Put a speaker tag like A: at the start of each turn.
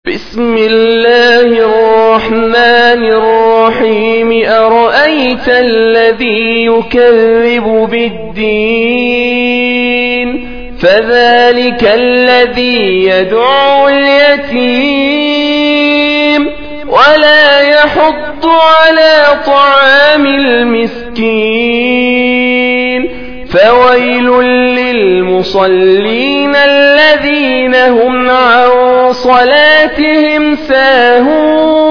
A: بسم الله الرحمن الرحيم أرأيت الذي يكذب بالدين فذلك الذي يدعو اليتيم ولا يحض على طعام المسكين فويل للمصلين الذين هم عن صلاتهم ساهون